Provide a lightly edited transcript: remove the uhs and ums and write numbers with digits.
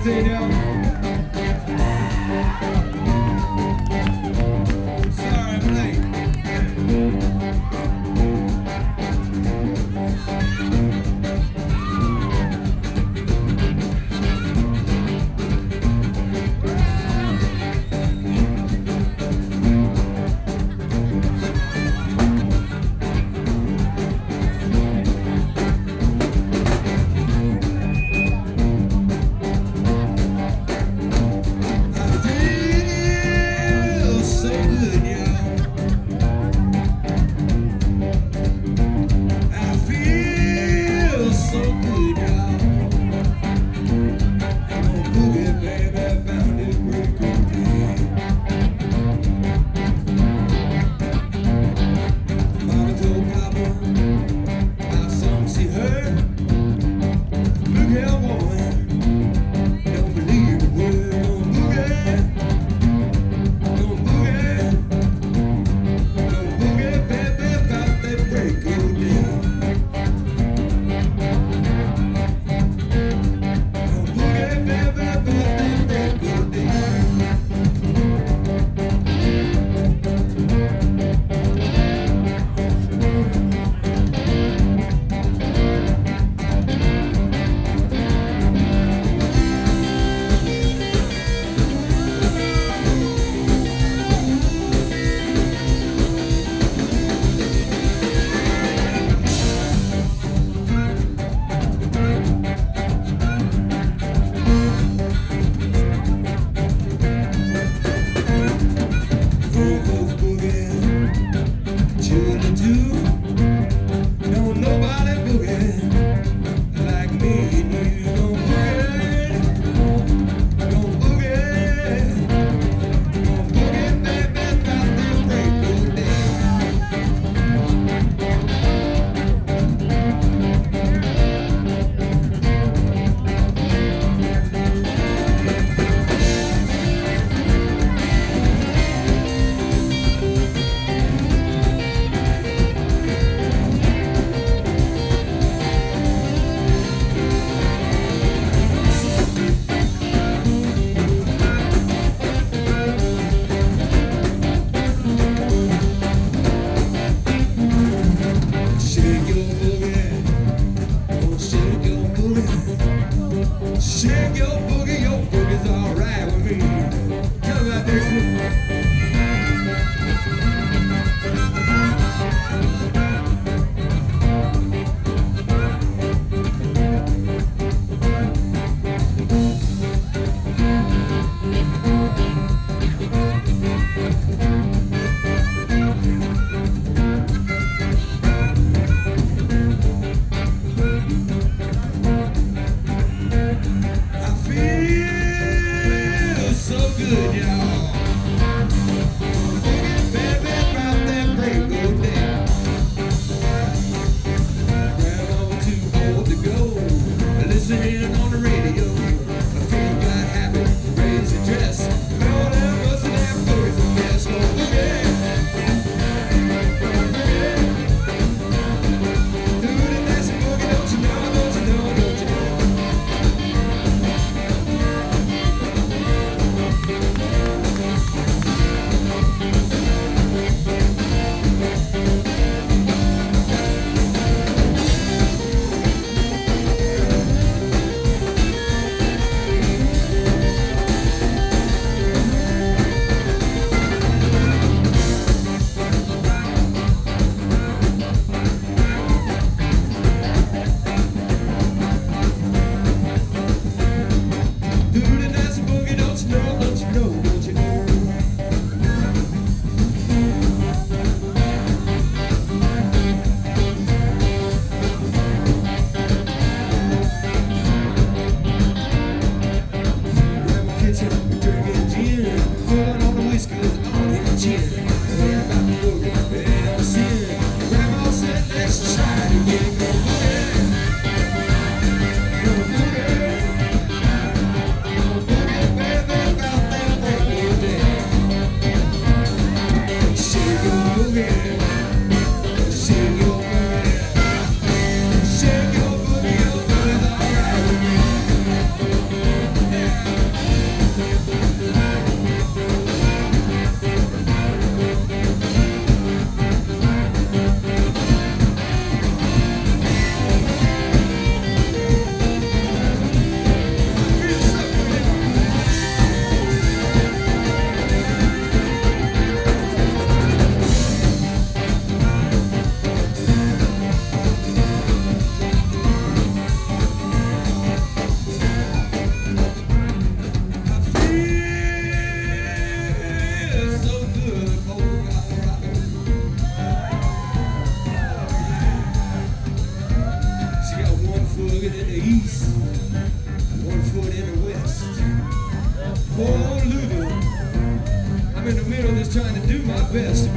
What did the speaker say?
16, yo. Sorry I'm late. Shake your boogie's alright with me. Tell me about this. Good, y'all. Baby, drop that break good down. Grandma too old to go. Listening on the radio. I feel got happy, raise the dress. All that was and that boys a mess. No boogie. Do the nice boogie, don't you know, don't you know, don't you know. foot in the east, one foot in the west. Poor old Louisville, I'm in the middle just trying to do my best.